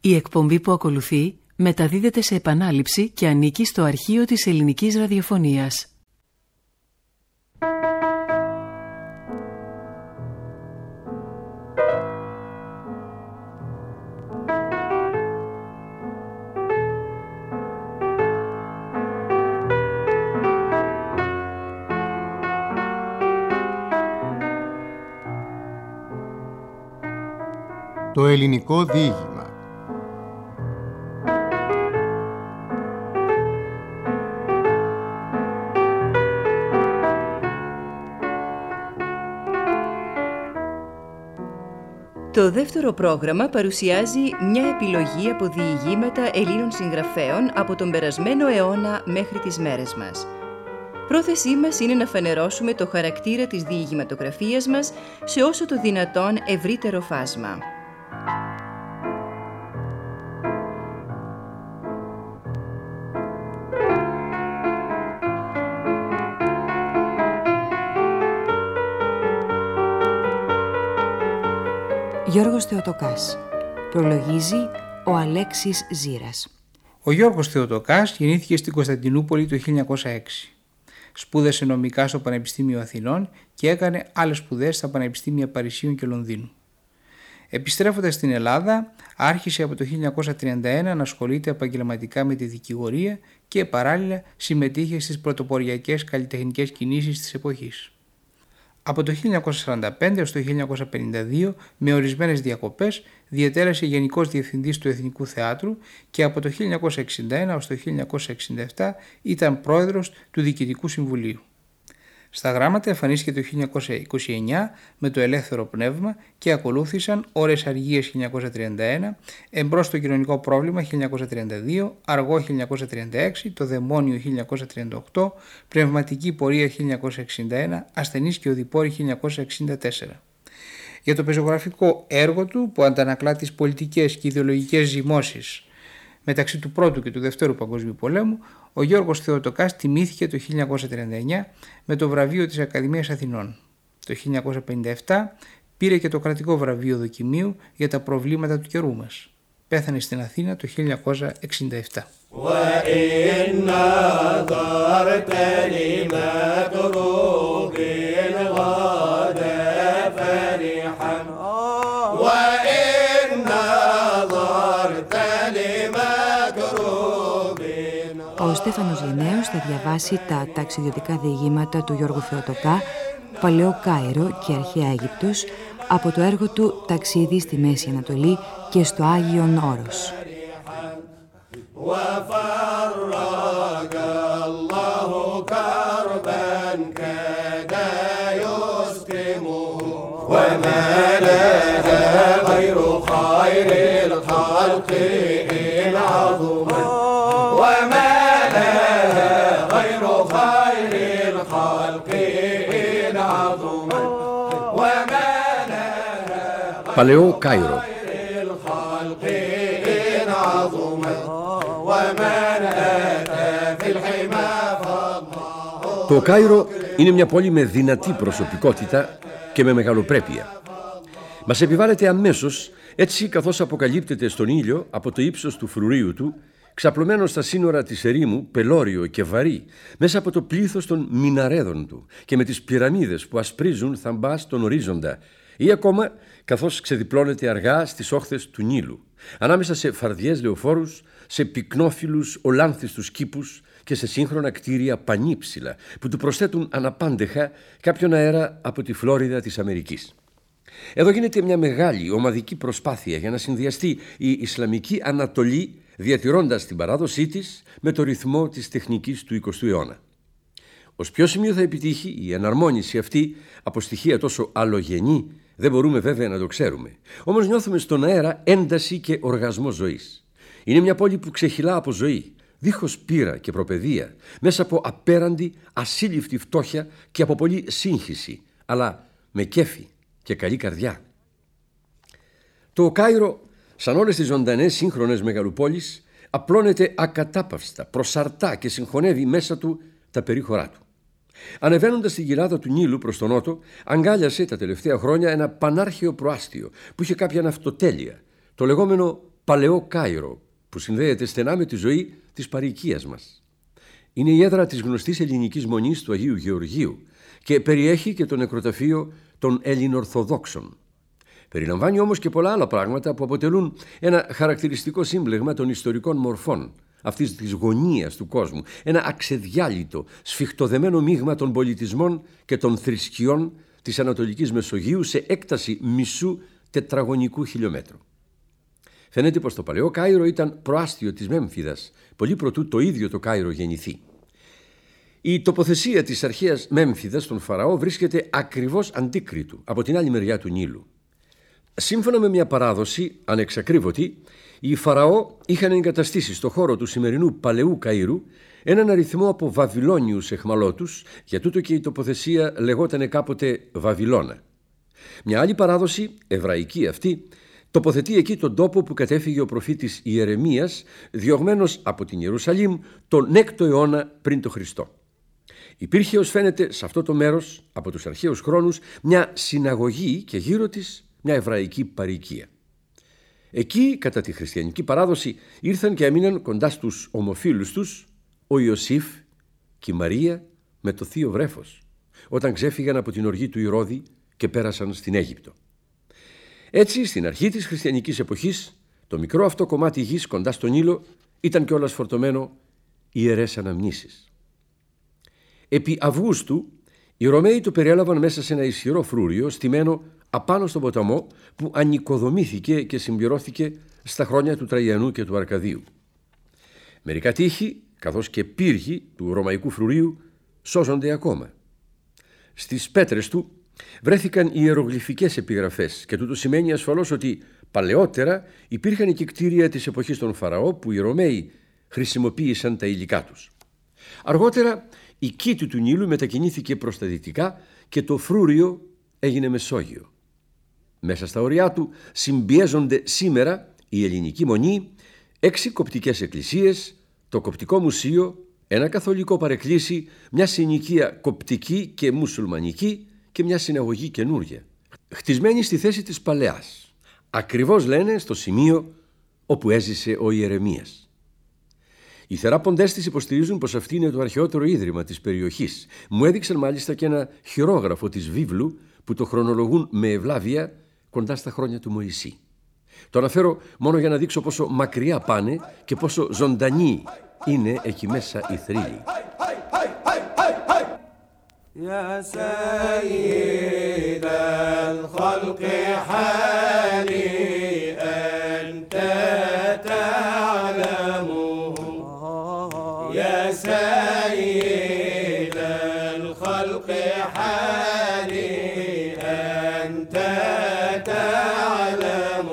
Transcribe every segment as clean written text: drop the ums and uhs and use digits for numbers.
Η εκπομπή που ακολουθεί μεταδίδεται σε επανάληψη και ανήκει στο αρχείο της ελληνικής ραδιοφωνίας. Το ελληνικό διήγημα. Το δεύτερο πρόγραμμα παρουσιάζει μια επιλογή από διηγήματα Ελλήνων συγγραφέων από τον περασμένο αιώνα μέχρι τις μέρες μας. Πρόθεσή μας είναι να φανερώσουμε το χαρακτήρα της διηγηματογραφίας μας σε όσο το δυνατόν ευρύτερο φάσμα. Γιώργος Θεοτοκάς. Προλογίζει ο Αλέξης Ζήρας. Ο Γιώργος Θεοτοκάς γεννήθηκε στην Κωνσταντινούπολη το 1906. Σπούδασε νομικά στο Πανεπιστήμιο Αθηνών και έκανε άλλες σπουδές στα Πανεπιστήμια Παρισίων και Λονδίνου. Επιστρέφοντας στην Ελλάδα, άρχισε από το 1931 να ασχολείται επαγγελματικά με τη δικηγορία και παράλληλα συμμετείχε στις πρωτοποριακές καλλιτεχνικές κινήσεις της εποχής. Από το 1945 έως το 1952, με ορισμένες διακοπές, διετέλεσε Γενικός Διευθυντής του Εθνικού Θεάτρου και από το 1961 έως το 1967 ήταν πρόεδρος του Διοικητικού Συμβουλίου. Στα γράμματα εμφανίστηκε το 1929 με το Ελεύθερο Πνεύμα και ακολούθησαν Ώρες Αργίας 1931, Εμπρός στο κοινωνικό πρόβλημα 1932, Αργό 1936, Το Δαιμόνιο 1938, Πνευματική πορεία 1961, Ασθενείς και οδηπόροι 1964. Για το πεζογραφικό έργο του, που αντανακλά τις πολιτικές και ιδεολογικές ζυμώσεις μεταξύ του Πρώτου και του Δευτέρου Παγκοσμίου Πολέμου, ο Γιώργος Θεοτοκάς τιμήθηκε το 1939 με το βραβείο της Ακαδημίας Αθηνών. Το 1957 πήρε και το κρατικό βραβείο δοκιμίου για τα προβλήματα του καιρού μας. Πέθανε στην Αθήνα το 1967. Ο Στέφανος Γενναίος θα διαβάσει τα ταξιδιωτικά διηγήματα του Γιώργου Θεοτοκά, Παλαιό Κάιρο και Αρχαία Αίγυπτος, από το έργο του «Ταξίδι στη Μέση Ανατολή και στο Άγιον Όρος». Παλαιό Κάιρο. Το Κάιρο είναι μια πόλη με δυνατή προσωπικότητα και με μεγαλοπρέπεια. Μας επιβάλλεται αμέσως, έτσι καθώς αποκαλύπτεται στον ήλιο από το ύψος του φρουρίου του, ξαπλωμένο στα σύνορα της ερήμου, πελώριο και βαρύ, μέσα από το πλήθος των μιναρέδων του και με τις πυραμίδες που ασπρίζουν θαμπά στον ορίζοντα, ή ακόμα καθώς ξεδιπλώνεται αργά στις όχθες του Νείλου, ανάμεσα σε φαρδιές λεωφόρους, σε πυκνόφυλλους ολάνθιστους κήπους και σε σύγχρονα κτίρια πανύψηλα που του προσθέτουν αναπάντεχα κάποιον αέρα από τη Φλόριδα της Αμερικής. Εδώ γίνεται μια μεγάλη ομαδική προσπάθεια για να συνδυαστεί η Ισλαμική Ανατολή, διατηρώντας την παράδοσή της με το ρυθμό της τεχνικής του 20ου αιώνα. Ως ποιο σημείο θα επιτύχει η εναρμόνιση αυτή από στοιχεία τόσο αλλογενή, δεν μπορούμε βέβαια να το ξέρουμε. Όμως νιώθουμε στον αέρα ένταση και οργασμό ζωής. Είναι μια πόλη που ξεχυλά από ζωή, δίχως πείρα και προπαιδεία, μέσα από απέραντη, ασύλληφτη φτώχεια και από πολλή σύγχυση, αλλά με κέφι και καλή καρδιά. Το Κάιρο, σαν όλες τις ζωντανές σύγχρονες μεγαλοπόλεις, απλώνεται ακατάπαυστα, προσαρτά και συγχωνεύει μέσα του τα περίχωρά του. Ανεβαίνοντας την κοιλάδα του Νείλου προς τον νότο, αγκάλιασε τα τελευταία χρόνια ένα πανάρχαιο προάστιο που είχε κάποια ναυτοτέλεια, το λεγόμενο Παλαιό Κάιρο, που συνδέεται στενά με τη ζωή της παροικίας μας. Είναι η έδρα της γνωστής ελληνικής μονής του Αγίου Γεωργίου και περιέχει και το νεκροταφείο των Ελληνορθοδόξων. Περιλαμβάνει όμως και πολλά άλλα πράγματα που αποτελούν ένα χαρακτηριστικό σύμπλεγμα των ιστορικών μορφών αυτής της γωνίας του κόσμου, ένα αξεδιάλυτο, σφιχτοδεμένο μείγμα των πολιτισμών και των θρησκειών της Ανατολικής Μεσογείου σε έκταση μισού τετραγωνικού χιλιόμετρου. Φαίνεται πως το παλαιό Κάιρο ήταν προάστιο της Μέμφυδας, πολύ προτού το ίδιο το Κάιρο γεννηθεί. Η τοποθεσία της αρχαίας Μέμφυδας στον Φαραώ βρίσκεται ακριβώς αντίκριτου, από την άλλη μεριά του Νείλου. Σύμφωνα με μια παράδοση ανεξακρίβωτη, οι Φαραώ είχαν εγκαταστήσει στο χώρο του σημερινού παλαιού Καΐρου έναν αριθμό από Βαβυλώνιους εχμαλώτους, για τούτο και η τοποθεσία λεγότανε κάποτε Βαβυλώνα. Μια άλλη παράδοση, εβραϊκή αυτή, τοποθετεί εκεί τον τόπο που κατέφυγε ο προφήτης Ιερεμίας, διωγμένος από την Ιερουσαλήμ τον 6ο αιώνα πριν το Χριστό. Υπήρχε, ως φαίνεται, σε αυτό το μέρος, από τους αρχαίους χρόνους, μια συναγωγή και γύρω της μια εβραϊκή παροικία. Εκεί, κατά τη χριστιανική παράδοση, ήρθαν και έμειναν κοντά στους ομοφύλους τους ο Ιωσήφ και η Μαρία με το θείο βρέφος, όταν ξέφυγαν από την οργή του Ηρώδη και πέρασαν στην Αίγυπτο. Έτσι, στην αρχή της χριστιανικής εποχής, το μικρό αυτό κομμάτι γης κοντά στον Νείλο ήταν κιόλας φορτωμένο ιερές αναμνήσεις. Επί Αυγούστου, οι Ρωμαίοι το περιέλαβαν μέσα σε ένα ισχυρό φρούριο στημένο απάνω στον ποταμό που ανοικοδομήθηκε και συμπληρώθηκε στα χρόνια του Τραγιανού και του Αρκαδίου. Μερικά τείχη, καθώς και πύργοι του ρωμαϊκού φρουρίου, σώζονται ακόμα. Στις πέτρες του βρέθηκαν ιερογλυφικές επιγραφές και τούτο σημαίνει ασφαλώς ότι παλαιότερα υπήρχαν και κτίρια της εποχής των Φαραώ που οι Ρωμαίοι χρησιμοποίησαν τα υλικά τους. Αργότερα η κήτη του Νείλου μετακινήθηκε προς τα δυτικά και το φρούριο έγινε Μεσόγειο. Μέσα στα ωριά του συμπιέζονται σήμερα η Ελληνική Μονή, 6 κοπτικές εκκλησίες, το Κοπτικό Μουσείο, ένα καθολικό παρεκκλήσι, μια συνοικία κοπτική και μουσουλμανική και μια συναγωγή καινούρια, χτισμένη στη θέση της παλαιάς, ακριβώς λένε στο σημείο όπου έζησε ο Ιερεμίας. Οι θεράποντές της υποστηρίζουν πως αυτή είναι το αρχαιότερο ίδρυμα της περιοχής. Μου έδειξαν μάλιστα και ένα χειρόγραφο της βίβλου που το χρονολογούν με ευλάβεια κοντά στα χρόνια του Μωυσή. Το αναφέρω μόνο για να δείξω πόσο μακριά πάνε και πόσο ζωντανή είναι εκεί μέσα η θρύλη. يا سيد الخلق هنيئا أنت تعلم يا سيد الخلق هنيئا أنت تعلم.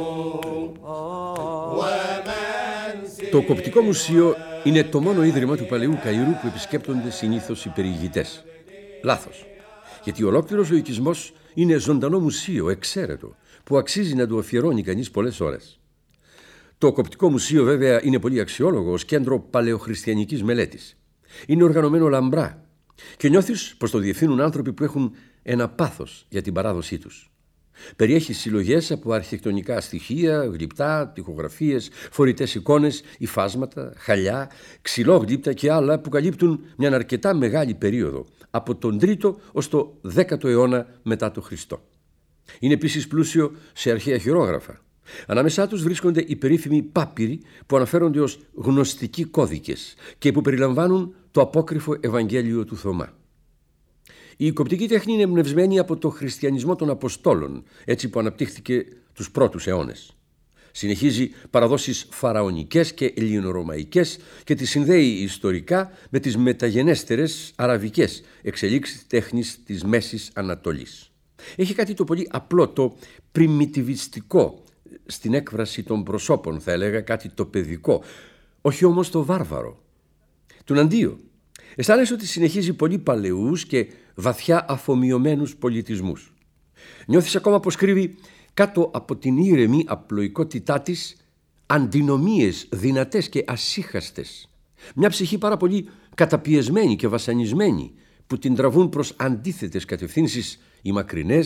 Το Κοπτικό Μουσείο είναι το μόνο ίδρυμα του παλαιού Καΐρου που επισκέπτονται συνήθως οι περιηγητές. Λάθος. Γιατί ολόκληρος ο οικισμός είναι ζωντανό μουσείο, εξαίρετο, που αξίζει να του αφιερώνει κανείς πολλές ώρες. Το Κοπτικό Μουσείο βέβαια είναι πολύ αξιόλογο ως κέντρο παλαιοχριστιανικής μελέτης. Είναι οργανωμένο λαμπρά και νιώθεις πως το διευθύνουν άνθρωποι που έχουν ένα πάθος για την παράδοσή τους. Περιέχει συλλογές από αρχιτεκτονικά στοιχεία, γλυπτά, τοιχογραφίες, φορητές εικόνες, υφάσματα, χαλιά, ξυλόγλυπτα και άλλα που καλύπτουν μια αρκετά μεγάλη περίοδο, από τον 3ο ως το 10ο αιώνα μετά το Χριστό. Είναι επίσης πλούσιο σε αρχαία χειρόγραφα. Ανάμεσά τους βρίσκονται οι περίφημοι πάπυροι που αναφέρονται ως γνωστικοί κώδικες και που περιλαμβάνουν το απόκριφο Ευαγγέλιο του Θωμά. Η κοπτική τέχνη είναι εμπνευσμένη από το χριστιανισμό των Αποστόλων, έτσι που αναπτύχθηκε τους πρώτους αιώνες. Συνεχίζει παραδόσεις φαραωνικές και ελληνορωμαϊκές και τις συνδέει ιστορικά με τις μεταγενέστερες αραβικές εξελίξεις τέχνης της Μέσης Ανατολής. Έχει κάτι το πολύ απλό, το πριμιτιβιστικό στην έκφραση των προσώπων, θα έλεγα κάτι το παιδικό, όχι όμως το βάρβαρο. Τουναντίο, αισθάνεσαι ότι συνεχίζει πολύ παλαιούς και βαθιά αφομοιωμένους πολιτισμούς. Νιώθεις ακόμα πως κρύβει κάτω από την ήρεμη απλοϊκότητά της αντινομίες δυνατές και ασύχαστες. Μια ψυχή πάρα πολύ καταπιεσμένη και βασανισμένη που την τραβούν προς αντίθετες κατευθύνσεις οι μακρινές,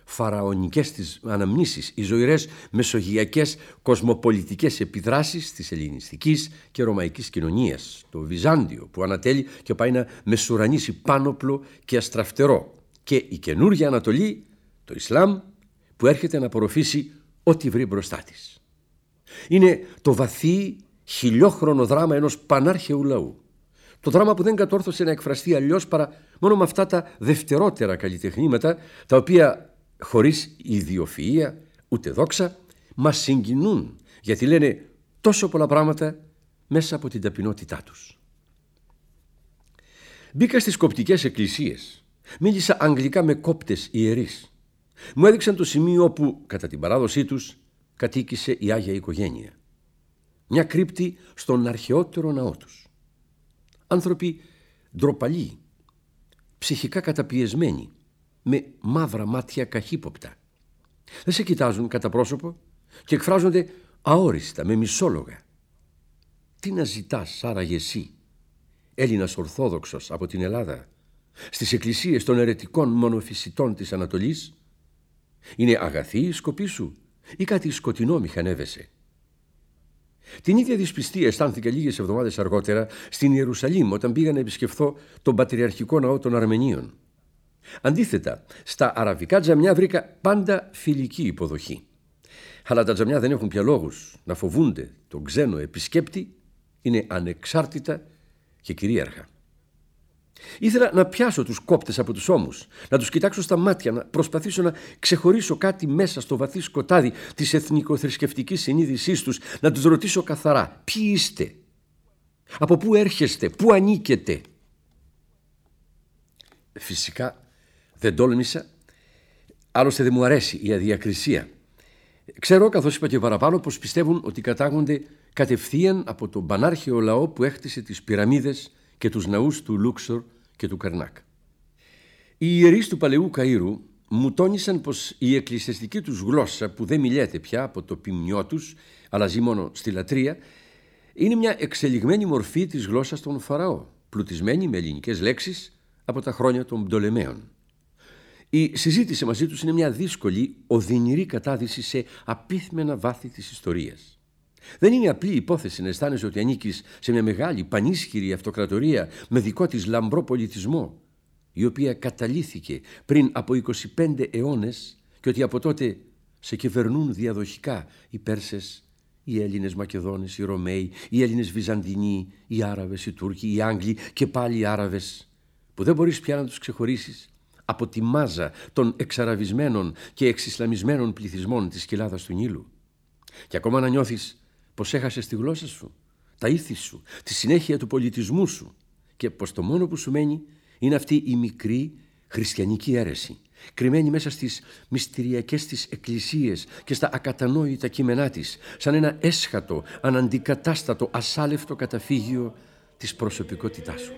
φαραωνικές της αναμνήσεις, οι ζωηρές μεσογειακές κοσμοπολιτικές επιδράσεις της ελληνιστικής και ρωμαϊκής κοινωνίας, το Βυζάντιο που ανατέλει και πάει να μεσουρανίσει πάνωπλο και αστραφτερό, και η καινούργια Ανατολή, το Ισλάμ, που έρχεται να απορροφήσει ό,τι βρει μπροστά της. Είναι το βαθύ χιλιόχρονο δράμα ενός πανάρχαιου λαού. Το δράμα που δεν κατόρθωσε να εκφραστεί αλλιώς παρά μόνο με αυτά τα δευτερότερα καλλιτεχνήματα, τα οποία χωρίς ιδιοφυΐα ούτε δόξα μας συγκινούν, γιατί λένε τόσο πολλά πράγματα μέσα από την ταπεινότητά τους. Μπήκα στις κοπτικές εκκλησίες, μίλησα αγγλικά με κόπτες ιερείς. Μου έδειξαν το σημείο όπου κατά την παράδοσή τους κατοίκησε η Άγια Οικογένεια. Μια κρύπτη στον αρχαιότερο ναό τους. Άνθρωποι ντροπαλοί, ψυχικά καταπιεσμένοι, με μαύρα μάτια καχύποπτα. Δεν σε κοιτάζουν κατά πρόσωπο και εκφράζονται αόριστα, με μισόλογα. Τι να ζητάς άραγε εσύ, Έλληνας Ορθόδοξος από την Ελλάδα, στις εκκλησίες των αιρετικών μονοφυσιτών της Ανατολής? Είναι αγαθή η σκοπή σου ή κάτι σκοτεινό μηχανεύεσαι? Την ίδια δυσπιστία αισθάνθηκα λίγες εβδομάδες αργότερα στην Ιερουσαλήμ, όταν πήγα να επισκεφθώ τον Πατριαρχικό Ναό των Αρμενίων. Αντίθετα, στα αραβικά τζαμιά βρήκα πάντα φιλική υποδοχή. Αλλά τα τζαμιά δεν έχουν πια λόγους να φοβούνται τον ξένο επισκέπτη, είναι ανεξάρτητα και κυρίαρχα. Ήθελα να πιάσω τους κόπτες από τους ώμους, να τους κοιτάξω στα μάτια, να προσπαθήσω να ξεχωρίσω κάτι μέσα στο βαθύ σκοτάδι της εθνικοθρησκευτικής συνείδησής τους, να τους ρωτήσω καθαρά: ποιοι είστε, από πού έρχεστε, πού ανήκετε? Φυσικά δεν τόλμησα, άλλωστε δεν μου αρέσει η αδιακρισία. Ξέρω, καθώς είπα και παραπάνω, πως πιστεύουν ότι κατάγονται κατευθείαν από τον πανάρχαιο λαό που έχτισε τις πυραμίδες και τους ναούς του Λούξορ και του Καρνάκ. Οι ιερείς του Παλαιού Καΐρου μου τόνισαν πως η εκκλησιαστική τους γλώσσα, που δεν μιλιέται πια από το ποιμνιό τους, αλλά ζει μόνο στη λατρεία, είναι μια εξελιγμένη μορφή της γλώσσας των Φαραώ, πλουτισμένη με ελληνικές λέξεις από τα χρόνια των Πτολεμαίων. Η συζήτηση μαζί τους είναι μια δύσκολη, οδυνηρή κατάδυση σε απίθμενα βάθη της ιστορίας. Δεν είναι απλή υπόθεση να αισθάνεσαι ότι ανήκεις σε μια μεγάλη, πανίσχυρη αυτοκρατορία με δικό της λαμπρό πολιτισμό, η οποία καταλύθηκε πριν από 25 αιώνες και ότι από τότε σε κυβερνούν διαδοχικά οι Πέρσες, οι Έλληνες Μακεδόνες, οι Ρωμαίοι, οι Έλληνες Βυζαντινοί, οι Άραβες, οι Τούρκοι, οι Άγγλοι και πάλι οι Άραβες, που δεν μπορείς πια να τους ξεχωρίσεις από τη μάζα των εξαραβισμένων και εξισλαμισμένων πληθυσμών της κοιλάδας του Νείλου. Και ακόμα να νιώθεις πως έχασες τη γλώσσα σου, τα ήθη σου, τη συνέχεια του πολιτισμού σου, και πως το μόνο που σου μένει είναι αυτή η μικρή χριστιανική αίρεση, κρυμμένη μέσα στις μυστηριακές της εκκλησίες και στα ακατανόητα κείμενά της, σαν ένα έσχατο, αναντικατάστατο, ασάλευτο καταφύγιο της προσωπικότητάς σου.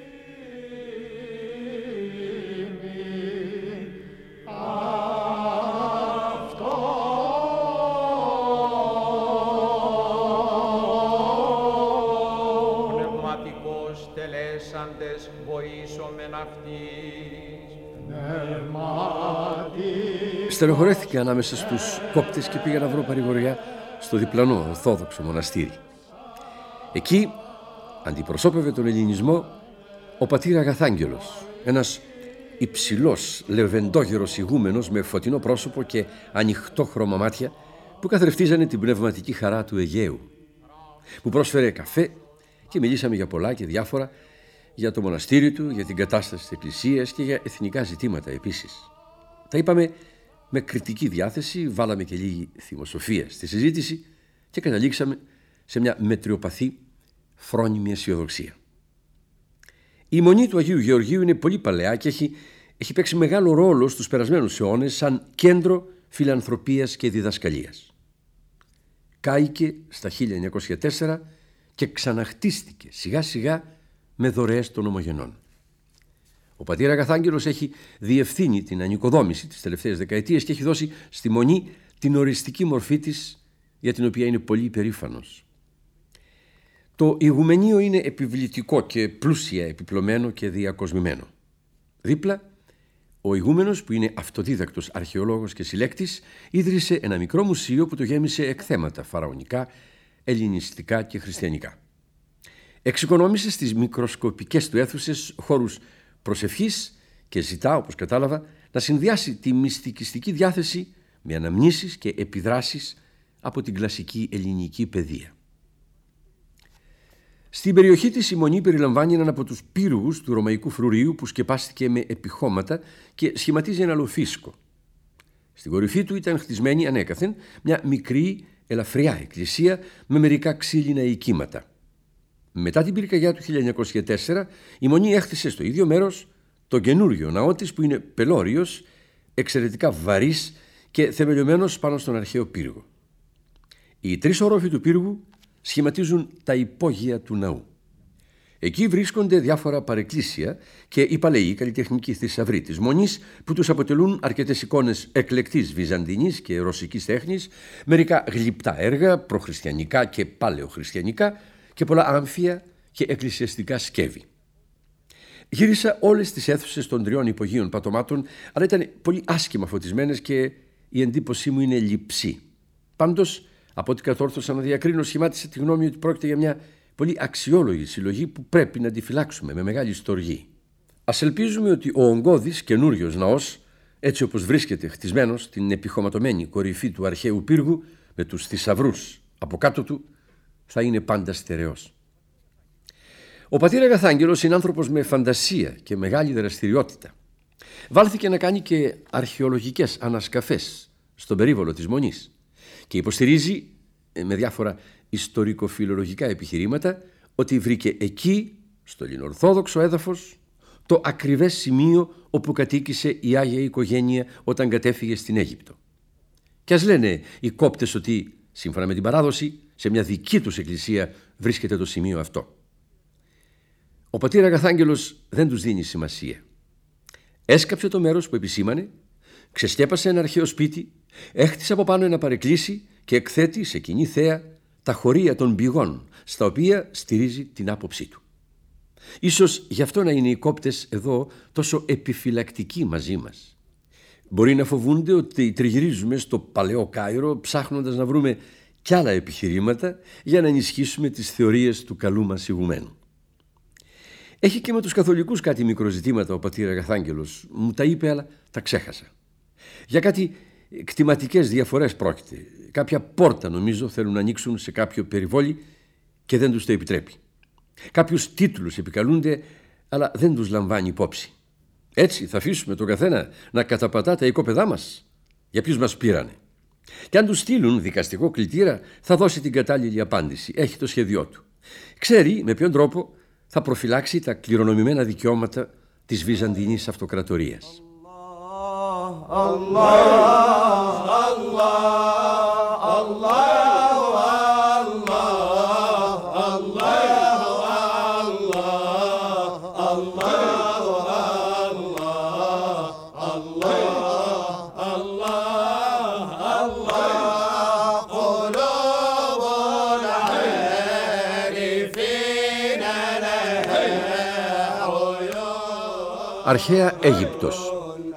Στενοχωρέθηκα ανάμεσα στους κόπτες και πήγα να βρω παρηγοριά στο διπλανό Ορθόδοξο μοναστήρι. Εκεί αντιπροσώπευε τον ελληνισμό ο πατήρ Αγαθάγγελος, ένας υψηλός λεβεντόγερος ηγούμενος με φωτεινό πρόσωπο και ανοιχτόχρωμα μάτια που καθρεφτίζανε την πνευματική χαρά του Αιγαίου. Μου πρόσφερε καφέ και μιλήσαμε για πολλά και διάφορα, για το μοναστήρι του, για την κατάσταση της εκκλησίας και για εθνικά ζητήματα επίσης. Τα είπαμε με κριτική διάθεση, βάλαμε και λίγη θυμοσοφία στη συζήτηση και καταλήξαμε σε μια μετριοπαθή, φρόνιμη αισιοδοξία. Η μονή του Αγίου Γεωργίου είναι πολύ παλαιά και έχει παίξει μεγάλο ρόλο στους περασμένους αιώνες σαν κέντρο φιλανθρωπίας και διδασκαλίας. Κάηκε στα 1904 και ξαναχτίστηκε σιγά σιγά με δωρεές των ομογενών. Ο πατήρ Αγαθάγγελος έχει διευθύνει την ανοικοδόμηση τις τελευταίες δεκαετίες και έχει δώσει στη μονή την οριστική μορφή της, για την οποία είναι πολύ υπερήφανος. Το ηγουμενείο είναι επιβλητικό και πλούσια επιπλωμένο και διακοσμημένο. Δίπλα Ο ηγούμενος, που είναι αυτοδίδακτος αρχαιολόγος και συλλέκτης, ίδρυσε ένα μικρό μουσείο που το γέμισε εκθέματα φαραωνικά, ελληνιστικά και χριστιανικά. Εξοικονόμησε στις μικροσκοπικές του αίθουσες χώρους προσευχής και ζητά, όπως κατάλαβα, να συνδυάσει τη μυστικιστική διάθεση με αναμνήσεις και επιδράσεις από την κλασική ελληνική παιδεία. Στην περιοχή της η Μονή περιλαμβάνει έναν από τους πύργους του ρωμαϊκού φρουρίου που σκεπάστηκε με επιχώματα και σχηματίζει ένα λοφίσκο. Στην κορυφή του ήταν χτισμένη ανέκαθεν μια μικρή ελαφριά εκκλησία με μερικά ξύλινα οικίματα. Μετά την πυρκαγιά του 1904 η Μονή έχτισε στο ίδιο μέρος το καινούριο ναό της, που είναι πελώριος, εξαιρετικά βαρύς και θεμελιωμένος πάνω στον αρχαίο πύργο. Οι 3 όροφοι του πύργου σχηματίζουν τα υπόγεια του ναού. Εκεί βρίσκονται διάφορα παρεκκλήσια και οι παλαιοί καλλιτεχνικοί θησαυροί της Μονής, που τους αποτελούν αρκετές εικόνες εκλεκτής βυζαντινής και ρωσικής τέχνης, μερικά γλυπτά έργα προχριστιανικά και παλαιοχριστιανικά και πολλά άμφια και εκκλησιαστικά σκεύη. Γύρισα όλες τις αίθουσες των 3 υπογείων πατωμάτων, αλλά ήταν πολύ άσχημα φωτισμένες και η εντύπωσή μου είναι λειψή. Πάντως, από ό,τι κατόρθωσα να διακρίνω, σχημάτισε τη γνώμη ότι πρόκειται για μια πολύ αξιόλογη συλλογή που πρέπει να τη φυλάξουμε με μεγάλη στοργή. Ας ελπίζουμε ότι ο ογκώδης καινούριος ναός, έτσι όπως βρίσκεται χτισμένος στην επιχωματωμένη κορυφή του αρχαίου πύργου με τους θησαυρούς από κάτω του, θα είναι πάντα στερεός. Ο πατήρ Αγαθάγγελος είναι άνθρωπος με φαντασία και μεγάλη δραστηριότητα. Βάλθηκε να κάνει και αρχαιολογικές ανασκαφές στον περίβολο της Μονής και υποστηρίζει με διάφορα ιστορικοφιλολογικά επιχειρήματα ότι βρήκε εκεί, στο ελληνοορθόδοξο έδαφος, το ακριβές σημείο όπου κατοίκησε η Άγια Οικογένεια όταν κατέφυγε στην Αίγυπτο. Και ας λένε οι κόπτες ότι, σύμφωνα με την παράδοση, σε μια δική τους εκκλησία βρίσκεται το σημείο αυτό. Ο πατήρ Αγαθάγγελος δεν τους δίνει σημασία. Έσκαψε το μέρος που επισήμανε, ξεσκέπασε ένα αρχαίο σπίτι, έχτισε από πάνω ένα παρεκκλήσι και εκθέτει σε κοινή θέα τα χωρία των πηγών, στα οποία στηρίζει την άποψή του. Ίσως γι' αυτό να είναι οι κόπτες εδώ τόσο επιφυλακτικοί μαζί μας. Μπορεί να φοβούνται ότι τριγυρίζουμε στο παλαιό Κάιρο ψάχνοντας να βρούμε κι άλλα επιχειρήματα για να ενισχύσουμε τις θεωρίες του καλού μας ηγουμένου. Έχει και με τους καθολικούς κάτι μικροζητήματα ο πατήρ Αγαθάγγελος. Μου τα είπε, αλλά τα ξέχασα. Για κάτι κτηματικές διαφορές πρόκειται. Κάποια πόρτα, νομίζω, θέλουν να ανοίξουν σε κάποιο περιβόλι και δεν τους το επιτρέπει. Κάποιους τίτλους επικαλούνται, αλλά δεν τους λαμβάνει υπόψη. Έτσι θα αφήσουμε τον καθένα να καταπατά τα οικόπεδά μας. Για ποιους μας πήρανε. Και αν του στείλουν δικαστικό κλητήρα, θα δώσει την κατάλληλη απάντηση. Έχει το σχέδιό του. Ξέρει με ποιον τρόπο θα προφυλάξει τα κληρονομημένα δικαιώματα της Βυζαντινής Αυτοκρατορίας. Αρχαία Αίγυπτος.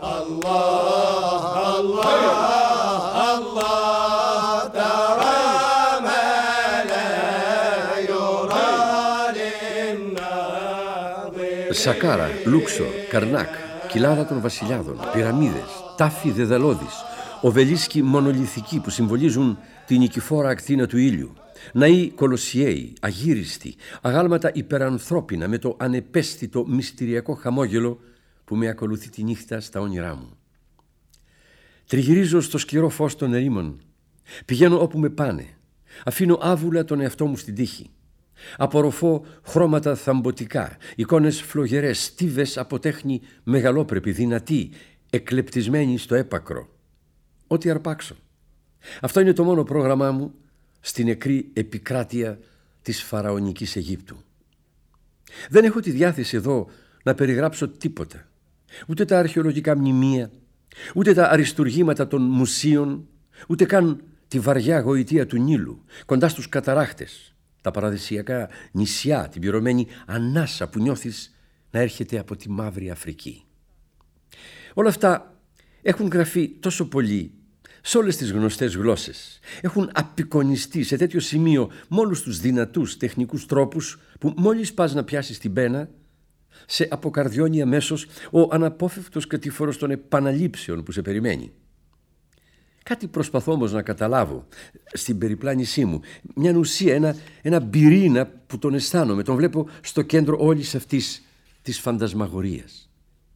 Σακάρα, Λούξορ, Καρνάκ, κοιλάδα των βασιλιάδων, πυραμίδες, τάφοι δεδαλώδης, οβελίσκοι μονολιθικοί που συμβολίζουν την νικηφόρα ακτίνα του ήλιου, ναοί κολοσιαίοι, αγύριστοι, αγάλματα υπερανθρώπινα με το ανεπαίσθητο μυστηριακό χαμόγελο που με ακολουθεί τη νύχτα στα όνειρά μου. Τριγυρίζω στο σκληρό φως των ερήμων, πηγαίνω όπου με πάνε, αφήνω άβουλα τον εαυτό μου στην τύχη. Απορροφώ χρώματα θαμποτικά, εικόνες φλογερές, στίβες από τέχνη μεγαλόπρεπη, δυνατή, εκλεπτισμένη στο έπακρο. Ό,τι αρπάξω. Αυτό είναι το μόνο πρόγραμμά μου στη νεκρή επικράτεια της φαραωνικής Αιγύπτου. Δεν έχω τη διάθεση εδώ να περιγράψω τίποτα. Ούτε τα αρχαιολογικά μνημεία, ούτε τα αριστουργήματα των μουσείων, ούτε καν τη βαριά γοητεία του Νείλου, κοντά στους καταράχτες, τα παραδοσιακά νησιά, την πυρωμένη ανάσα που νιώθεις να έρχεται από τη Μαύρη Αφρική. Όλα αυτά έχουν γραφεί τόσο πολύ σε όλες τις γνωστές γλώσσες. Έχουν απεικονιστεί σε τέτοιο σημείο με όλους τους δυνατούς τεχνικούς τρόπους που μόλις πας να πιάσεις την πένα, σε αποκαρδιώνει αμέσως ο αναπόφευκτος κατηφόρος των επαναλήψεων που σε περιμένει. Κάτι προσπαθώ όμως να καταλάβω στην περιπλάνησή μου. Μια ουσία, ένα πυρήνα που τον αισθάνομαι, τον βλέπω στο κέντρο όλης αυτής της φαντασμαγορίας.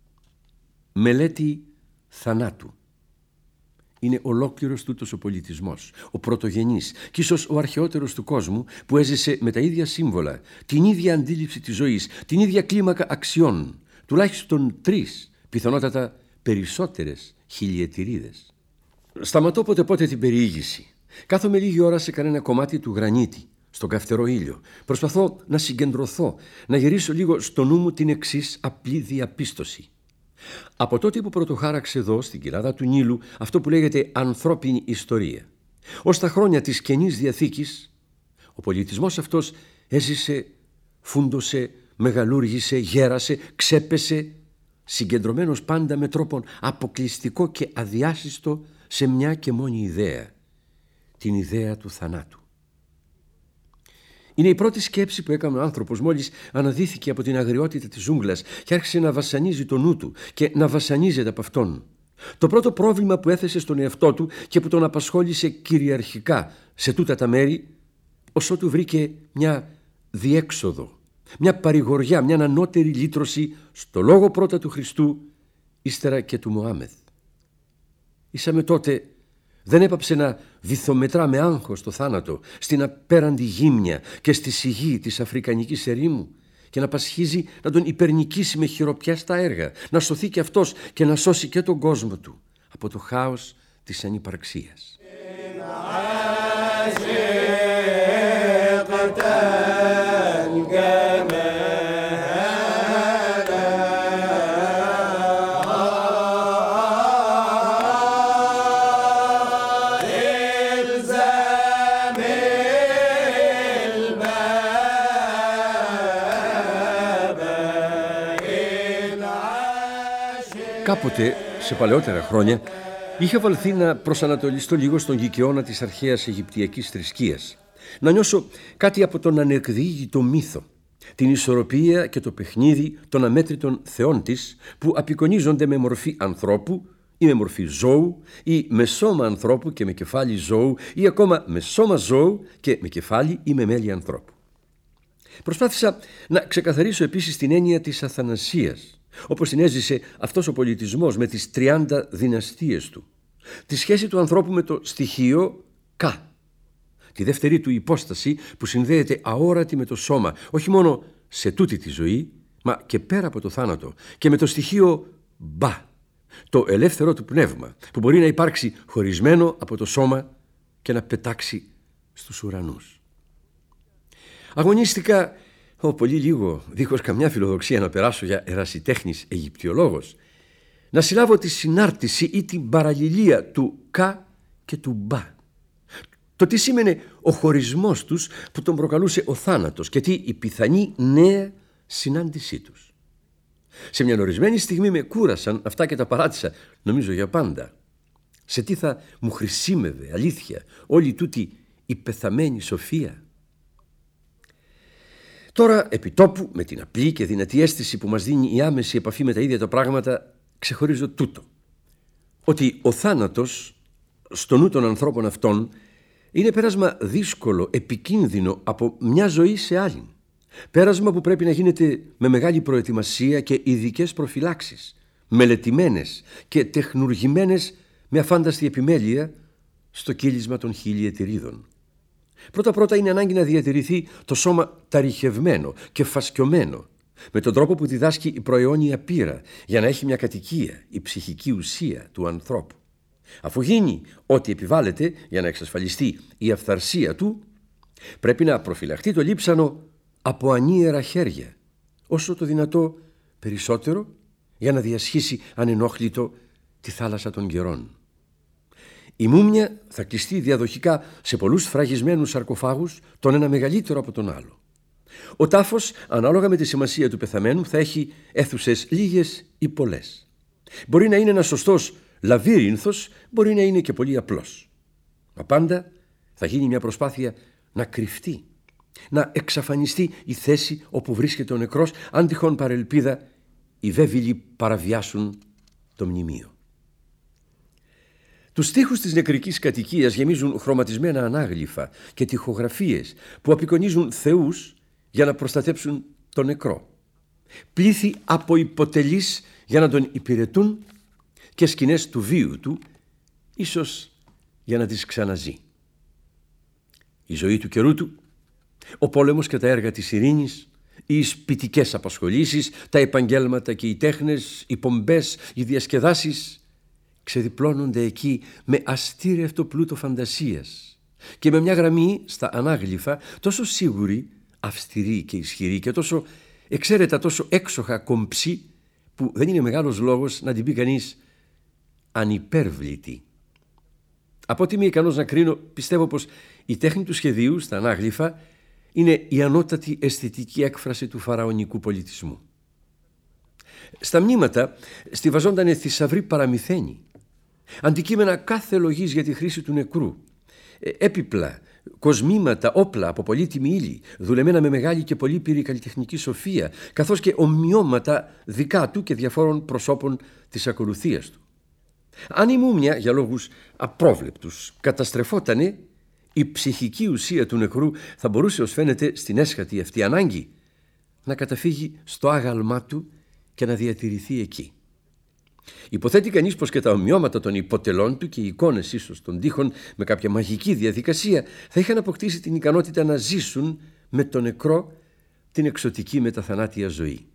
Μελέτη θανάτου. Είναι ολόκληρος τούτος ο πολιτισμός, ο πρωτογενής και ίσως ο αρχαιότερος του κόσμου, που έζησε με τα ίδια σύμβολα, την ίδια αντίληψη της ζωής, την ίδια κλίμακα αξιών, τουλάχιστον 3, πιθανότατα περισσότερες χιλιετηρίδες. Σταματώ πότε την περιήγηση. Κάθομαι λίγη ώρα σε κανένα κομμάτι του γρανίτη, στον καυτερό ήλιο. Προσπαθώ να συγκεντρωθώ, να γυρίσω λίγο στο νου μου την εξής απλή διαπίστωση. Από τότε που πρωτοχάραξε εδώ, στην κοιλάδα του Νείλου, αυτό που λέγεται ανθρώπινη ιστορία, ως τα χρόνια της Καινής Διαθήκης, ο πολιτισμός αυτός έζησε, φούντωσε, μεγαλούργησε, γέρασε, ξέπεσε, συγκεντρωμένος πάντα με τρόπον αποκλειστικό και αδιάσυστο σε μια και μόνη ιδέα, την ιδέα του θανάτου. Είναι η πρώτη σκέψη που έκανε ο άνθρωπος μόλις αναδύθηκε από την αγριότητα της ζούγκλας και άρχισε να βασανίζει το νου του και να βασανίζεται από αυτόν. Το πρώτο πρόβλημα που έθεσε στον εαυτό του και που τον απασχόλησε κυριαρχικά σε τούτα τα μέρη, ως ότου βρήκε μια διέξοδο, μια παρηγοριά, μια ανώτερη λύτρωση στο λόγο πρώτα του Χριστού, ύστερα και του Μωάμεθ. Ήσαμε τότε δεν έπαψε να βυθομετρά με άγχος το θάνατο στην απέραντη γύμνια και στη σιγή της αφρικανικής ερήμου και να πασχίζει να τον υπερνικήσει με χειροπιάστα έργα, να σωθεί και αυτός και να σώσει και τον κόσμο του από το χάος της ανυπαρξίας. Κάποτε, σε παλαιότερα χρόνια, είχα βαλθεί να προσανατολιστώ λίγο στον γικαιώνα της αρχαίας Αιγυπτιακής θρησκείας. Να νιώσω κάτι από τον ανεκδιήγητο μύθο, την ισορροπία και το παιχνίδι των αμέτρητων θεών της, που απεικονίζονται με μορφή ανθρώπου ή με μορφή ζώου ή με σώμα ανθρώπου και με κεφάλι ζώου ή ακόμα με σώμα ζώου και με κεφάλι ή με μέλη ανθρώπου. Προσπάθησα να ξεκαθαρίσω επίσης την έννοια της αθανασίας, όπως την έζησε αυτός ο πολιτισμός με τις 30 δυναστείες του, τη σχέση του ανθρώπου με το στοιχείο κα, τη δεύτερη του υπόσταση που συνδέεται αόρατη με το σώμα, όχι μόνο σε τούτη τη ζωή, μα και πέρα από το θάνατο, και με το στοιχείο μπα, το ελεύθερο του πνεύμα, που μπορεί να υπάρξει χωρισμένο από το σώμα και να πετάξει στους ουρανούς. Αγωνίστηκα πολύ λίγο, δίχως καμιά φιλοδοξία να περάσω για ερασιτέχνης Αιγυπτιολόγος, να συλλάβω τη συνάρτηση ή την παραλληλία του κα και του μπα. Το τι σήμαινε ο χωρισμός τους που τον προκαλούσε ο θάνατος και τι η πιθανή νέα συνάντησή τους. Σε μια ορισμένη στιγμή με κούρασαν αυτά και τα παράτησα, νομίζω για πάντα. Σε τι θα μου χρησίμευε αλήθεια όλη τούτη η πεθαμένη σοφία? Τώρα, επί τόπου, με την απλή και δυνατή αίσθηση που μας δίνει η άμεση επαφή με τα ίδια τα πράγματα, ξεχωρίζω τούτο. Ότι ο θάνατος, στο νου των ανθρώπων αυτών, είναι πέρασμα δύσκολο, επικίνδυνο από μια ζωή σε άλλη. Πέρασμα που πρέπει να γίνεται με μεγάλη προετοιμασία και ειδικές προφυλάξεις, μελετημένες και τεχνουργημένες με αφάνταστη επιμέλεια στο κύλισμα των χιλιετηρίδων. Πρώτα-πρώτα είναι ανάγκη να διατηρηθεί το σώμα ταριχευμένο και φασκιωμένο, με τον τρόπο που διδάσκει η προαιώνια πείρα, για να έχει μια κατοικία, η ψυχική ουσία του ανθρώπου. Αφού γίνει ό,τι επιβάλλεται για να εξασφαλιστεί η αυθαρσία του, πρέπει να προφυλαχτεί το λείψανο από ανίερα χέρια, όσο το δυνατό περισσότερο, για να διασχίσει ανενόχλητο τη θάλασσα των καιρών. Η μούμια θα κλειστεί διαδοχικά σε πολλούς φραγισμένους σαρκοφάγους, τον ένα μεγαλύτερο από τον άλλο. Ο τάφος, ανάλογα με τη σημασία του πεθαμένου, θα έχει αίθουσες λίγες ή πολλές. Μπορεί να είναι ένας σωστός λαβύρινθος, μπορεί να είναι και πολύ απλός. Μα πάντα θα γίνει μια προσπάθεια να κρυφτεί, να εξαφανιστεί η θέση όπου βρίσκεται ο νεκρός, αν τυχόν παρελπίδα οι βέβηλοι παραβιάσουν το μνημείο. Τους τοίχους της νεκρικής κατοικίας γεμίζουν χρωματισμένα ανάγλυφα και τοιχογραφίες που απεικονίζουν θεούς για να προστατέψουν τον νεκρό. Πλήθη από υποτελείς για να τον υπηρετούν και σκηνές του βίου του, ίσως για να τις ξαναζεί. Η ζωή του καιρού του, ο πόλεμος και τα έργα της ειρήνης, οι σπιτικές απασχολήσεις, τα επαγγέλματα και οι τέχνες, οι πομπές, οι διασκεδάσεις ξεδιπλώνονται εκεί με αστήρευτο πλούτο φαντασίας και με μια γραμμή στα ανάγλυφα τόσο σίγουρη, αυστηρή και ισχυρή και τόσο εξαίρετα, τόσο έξοχα κομψή που δεν είναι μεγάλος λόγος να την πει κανείς ανυπέρβλητη. Από ό,τι είμαι ικανός να κρίνω, πιστεύω πως η τέχνη του σχεδίου στα ανάγλυφα είναι η ανώτατη αισθητική έκφραση του φαραωνικού πολιτισμού. Στα μνήματα στιβαζόντανε θησαυροί παραμυθένοι, αντικείμενα κάθε λογής για τη χρήση του νεκρού, έπιπλα, κοσμήματα, όπλα από πολύτιμη ύλη, δουλεμένα με μεγάλη και πολύπειρη καλλιτεχνική σοφία, καθώς και ομοιώματα δικά του και διαφόρων προσώπων της ακολουθίας του. Αν η μούμια, για λόγους απρόβλεπτους, καταστρεφότανε, η ψυχική ουσία του νεκρού θα μπορούσε, ως φαίνεται, στην έσχατη αυτή ανάγκη να καταφύγει στο άγαλμά του και να διατηρηθεί εκεί. Υποθέτει κανείς πως και τα ομοιώματα των υποτελών του και οι εικόνες ίσως των τοίχων με κάποια μαγική διαδικασία θα είχαν αποκτήσει την ικανότητα να ζήσουν με τον νεκρό την εξωτική μεταθανάτια ζωή.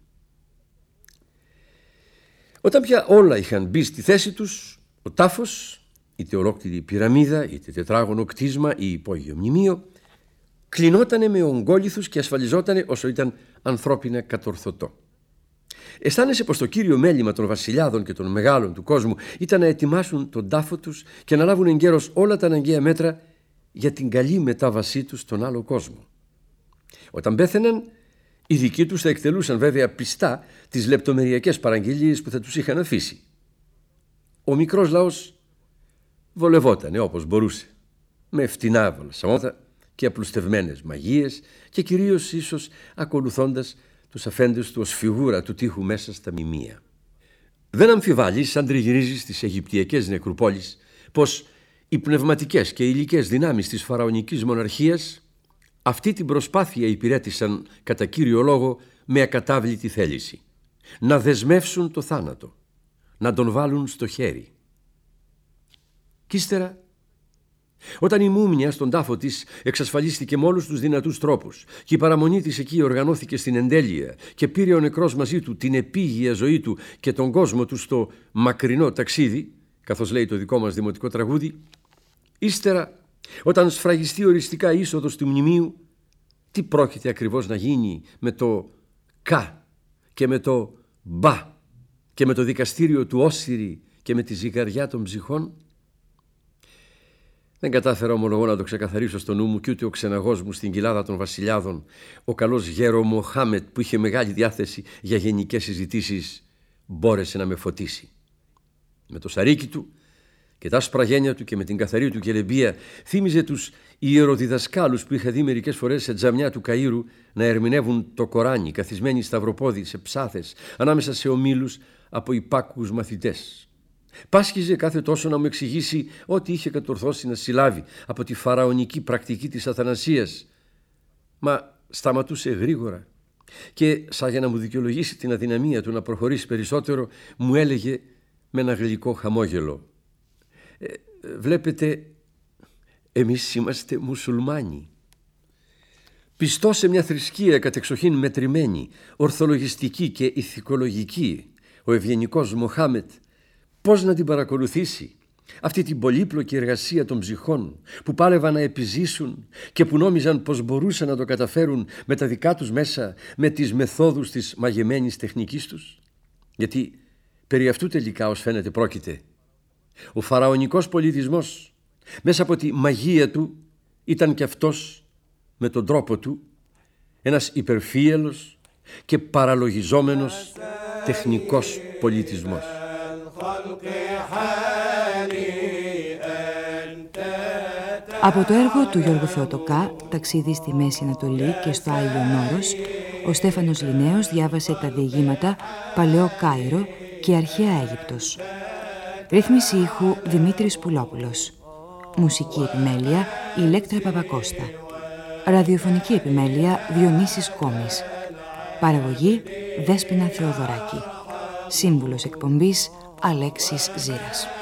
Όταν πια όλα είχαν μπει στη θέση τους, ο τάφος, είτε ολόκληρη πυραμίδα, είτε τετράγωνο κτίσμα ή υπόγειο μνημείο, κλεινότανε με ογκόλιθους και ασφαλιζότανε όσο ήταν ανθρώπινα κατορθωτό. Αισθάνεσαι πως το κύριο μέλημα των βασιλιάδων και των μεγάλων του κόσμου ήταν να ετοιμάσουν τον τάφο τους και να λάβουν εγκαίρως όλα τα αναγκαία μέτρα για την καλή μετάβασή τους στον άλλο κόσμο. Όταν πέθαιναν, οι δικοί τους θα εκτελούσαν βέβαια πιστά τις λεπτομεριακές παραγγελίες που θα τους είχαν αφήσει. Ο μικρός λαός βολευότανε όπως μπορούσε, με φτηνά βολασσαμότα και απλουστευμένες μαγείες και κυρίως ίσως ακολουθώντας τους αφέντες του ως φιγούρα του τείχου μέσα στα μιμία. Δεν αμφιβάλλεις, αν τριγυρίζεις στις Αιγυπτιακές νεκρουπόλεις, πως οι πνευματικές και υλικές δυνάμεις της φαραωνικής μοναρχίας αυτή την προσπάθεια υπηρέτησαν κατά κύριο λόγο με ακατάβλητη θέληση. Να δεσμεύσουν το θάνατο, να τον βάλουν στο χέρι. Κι ύστερα, όταν η μούμια στον τάφο της εξασφαλίστηκε με όλους τους δυνατούς τρόπους και η παραμονή της εκεί οργανώθηκε στην εντέλεια και πήρε ο νεκρός μαζί του την επίγεια ζωή του και τον κόσμο του στο μακρινό ταξίδι, καθώς λέει το δικό μας δημοτικό τραγούδι, ύστερα, όταν σφραγιστεί οριστικά η είσοδος του μνημείου, τι πρόκειται ακριβώς να γίνει με το κα και με το μπα και με το δικαστήριο του Όσιρη και με τη ζυγαριά των ψυχών? Δεν κατάφερα, ομολογώ, να το ξεκαθαρίσω στο νου μου κι ούτε ο ξεναγός μου στην κοιλάδα των βασιλιάδων, ο καλός γέρο Μοχάμετ που είχε μεγάλη διάθεση για γενικές συζητήσεις, μπόρεσε να με φωτίσει. Με το σαρίκι του και τα άσπρα γένια του και με την καθαρή του κελεμπία θύμιζε τους ιεροδιδασκάλους που είχα δει μερικές φορές σε τζαμιά του Καΐρου να ερμηνεύουν το Κοράνι καθισμένοι σταυροπόδι σε ψάθες ανάμεσα σε ομίλους από υπάκουους μαθητές. Πάσχιζε κάθε τόσο να μου εξηγήσει ό,τι είχε κατορθώσει να συλλάβει από τη φαραωνική πρακτική της αθανασίας. Μα σταματούσε γρήγορα και σαν για να μου δικαιολογήσει την αδυναμία του να προχωρήσει περισσότερο, μου έλεγε με ένα γλυκό χαμόγελο: «Βλέπετε, εμείς είμαστε μουσουλμάνοι. Πιστός σε μια θρησκεία κατεξοχήν μετρημένη, ορθολογιστική και ηθικολογική, ο ευγενικός Μοχάμετ πώς να την παρακολουθήσει αυτή την πολύπλοκη εργασία των ψυχών που πάλευαν να επιζήσουν και που νόμιζαν πως μπορούσαν να το καταφέρουν με τα δικά τους μέσα, με τις μεθόδους της μαγεμένης τεχνικής τους? Γιατί περί αυτού τελικά, ως φαίνεται, πρόκειται. Ο φαραωνικός πολιτισμός μέσα από τη μαγεία του ήταν και αυτός με τον τρόπο του ένας υπερφύελος και παραλογιζόμενος τεχνικός πολιτισμός. Από το έργο του Γιώργου Θεοτοκά, «Ταξίδι στη Μέση Ανατολή» και στο Άιλιον Όρος, ο Στέφανος Λινέος διάβασε τα διηγήματα «Παλαιό Κάιρο» και «Αρχαία Αίγυπτος». Ρύθμιση ήχου Δημήτρης Πουλόπουλος. Μουσική επιμέλεια Ηλέκτρα Παπακώστα. Ραδιοφωνική επιμέλεια Διονύσης Κόμης. Παραγωγή Δέσποινα Θεοδωράκη. Σύμβουλος εκπομπής Αλέξης Ζήρας.